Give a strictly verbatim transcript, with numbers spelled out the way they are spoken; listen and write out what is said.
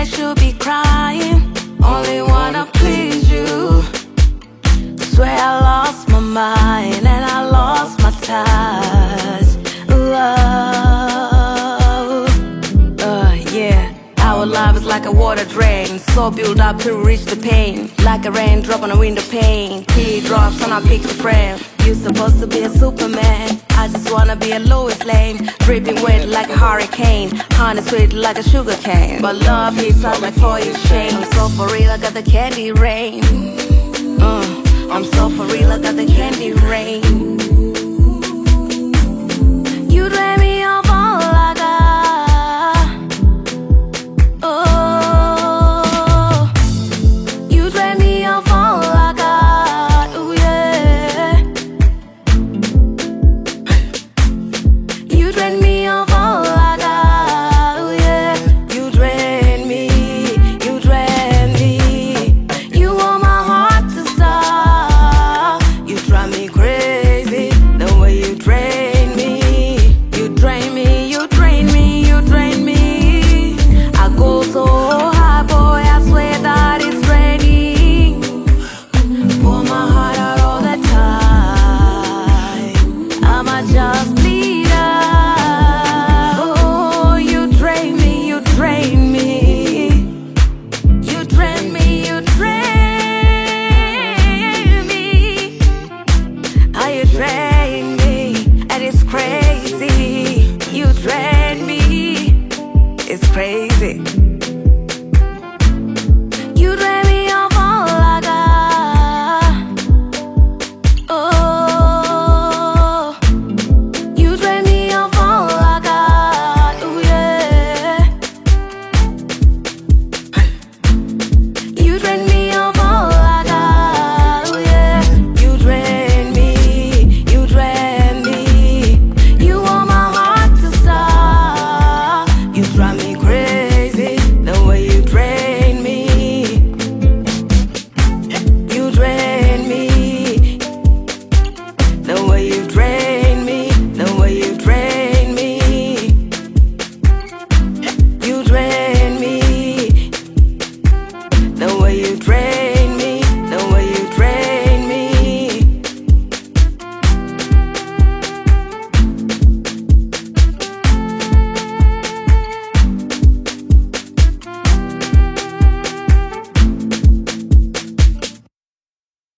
should be crying. Only wanna please you. Swear I lost my mind and I lost my touch. Love, uh, yeah. Our love is like a water drain, so built up to reach the pain. Like a raindrop on a window pane, teardrops on our picture frame. You supposed to be a Superman, I just wanna be a Lois Lane. Dripping wet like a hurricane, honey sweet like a sugar cane. But love hits us like foil chain. I'm so for real, I got the candy rain. uh, I'm so for real, I got the candy rain.